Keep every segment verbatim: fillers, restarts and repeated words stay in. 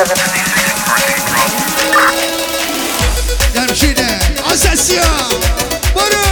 جمشیده آساسیا برو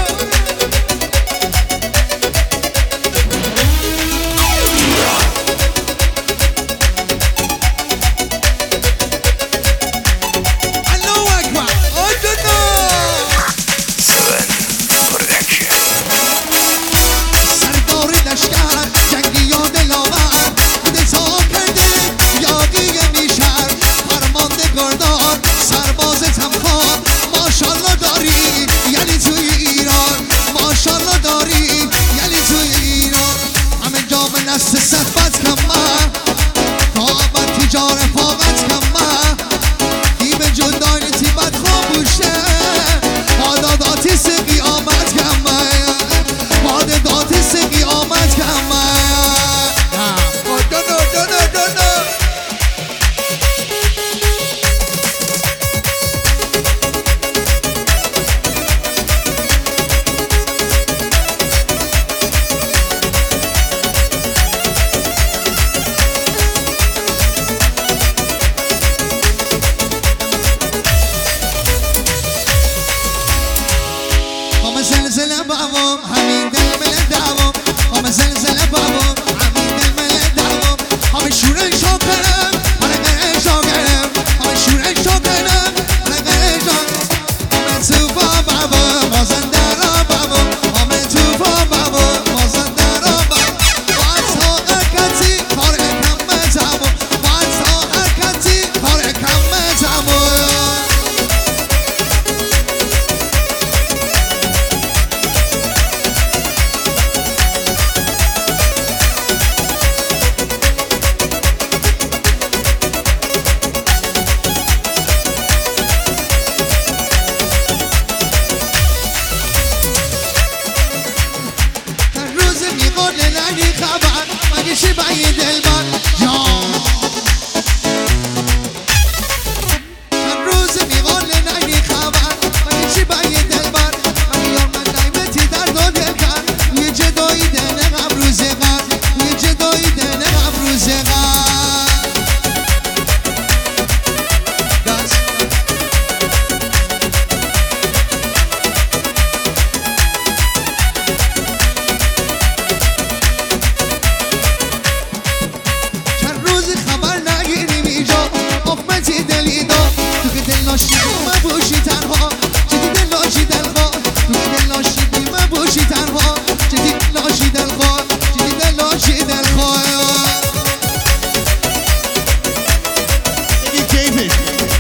زلزله بابام همین دل مل دوام هم زلزله بابام همین دل مل دوام هم شورن شاکرم من غیر شاکرم هم شورن شاکرم من غیر شاکرم هم تو بابا مازنده را بابا هم تو بابا مازنده را بابا باز ها حرکتی کار کم تمام باز ها حرکتی کار کم تمام مگه باید دلبر جان هر روز میقال نگی خبر مگه چی باید دلبر مگه یار من نایمتی در دو دل کرد یه جدایی دنه قبل روز قبل یه جدایی دنه قبل روز قبل لاشی ما بوشی تنها جدی دل لاشی دلخواه تو دل لاشی ما بوشی تنها جدی لاشی دلخواه جدی دل لاشی دلخواه بگی کیفش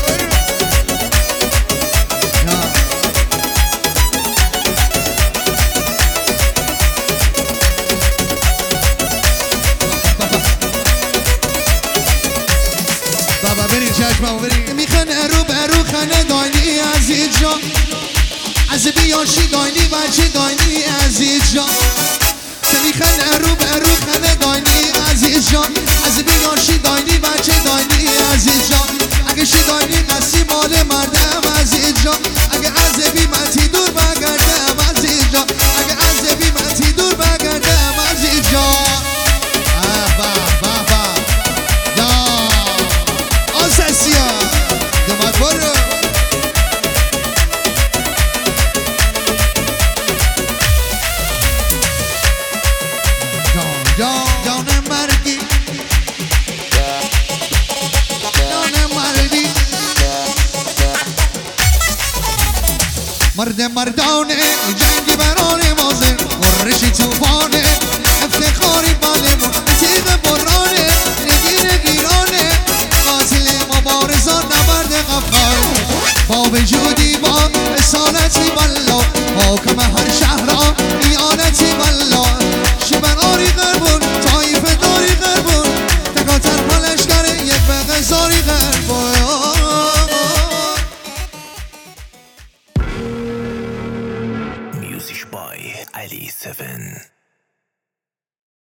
بابا برین چشم بابا برین میخنه رو برو خنه داینی عزیز جان از بیاشی داینی بچه داینی عزیز جان میخنه رو برو خنه داینی عزیز جان از بیاشی داینی بچه داینی عزیز جان اگه شی داینی قصی مال مردم عزیز جان اگه از بی منتی دور بگردم عزیز جان اگه از بی منتی دور بگردم عزیز جان مرد مردانه جنگ بران مازن ورشی توفانه